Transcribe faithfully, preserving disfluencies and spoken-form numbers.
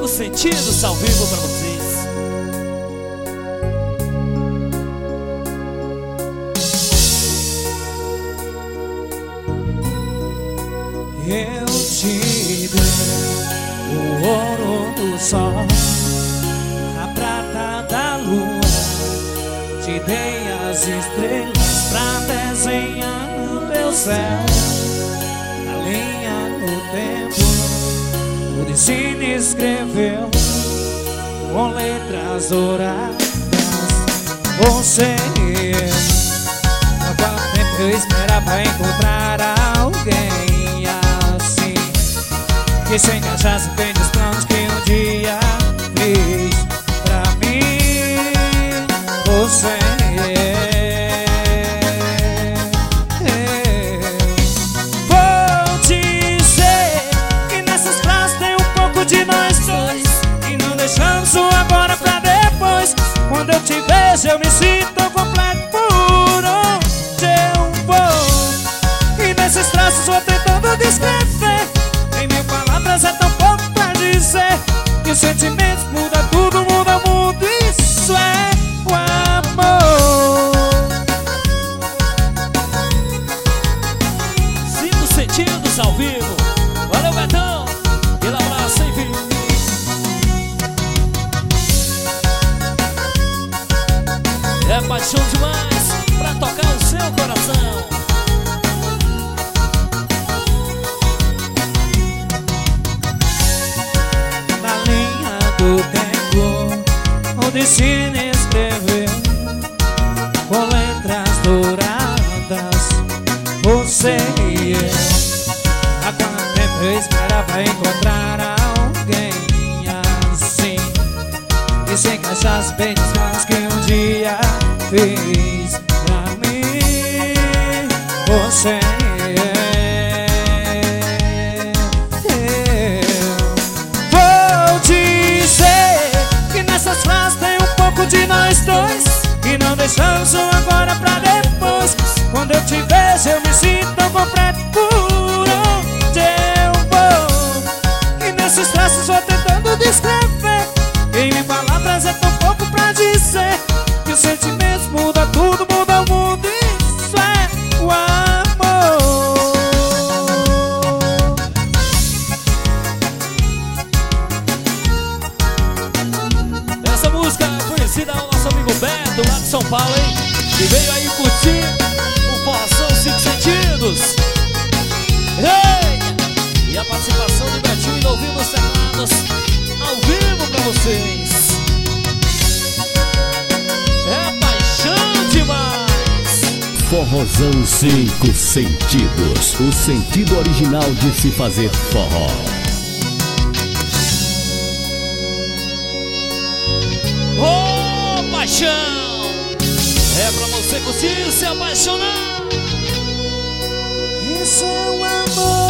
Cinco sentidos ao vivo pra vocês. Eu te dei o ouro do sol, a prata da lua, te dei as estrelas pra desenhar no teu céu. A linha no tempo, o destino escreveu com letras douradas. Você e eu, há quanto tempo eu esperava encontrar alguém que se encaixasse bem nos planos que um dia fiz pra mim. Você vou dizer que nessas frases tem um pouco de nós dois, e não deixamos o agora pra depois. Quando eu te vejo eu me sinto completo por onde eu vou, e nesses traços vou tentando descrever. Em mil palavras é tão pouco pra dizer que os sentimentos mudam tudo, muda o mundo. Isso é o amor. Cinco sentidos ao vivo. Valeu, Betão. Aquele abraço, hein, filho? É paixão demais pra tocar o seu coração. Do tempo, o destino escreveu com letras douradas. Você e eu, há quanto tempo eu esperava encontrar alguém assim, que se encaixasse bem nos planos que um dia fiz pra mim. Você de nós dois, e não deixamos o agora pra depois. Quando eu te vejo eu me sinto tão completo por onde eu vou, e nesses traços vou tentando descrever. Em mil palavras é tão pouco pra dizer que os sentimentos mudam tudo, muda o mundo. Isso é o amor. Essa música conhecida ao nosso amigo Beto, lá de São Paulo, hein? Que veio aí curtir o Forrozão Cinco Sentidos. Ei! E a participação de Betinho e ouvindo os teclados ao vivo pra vocês. É paixão demais. Forrozão Cinco Sentidos, o sentido original de se fazer forró. Oh, paixão! É pra você curtir e se apaixonar. Isso é o amor.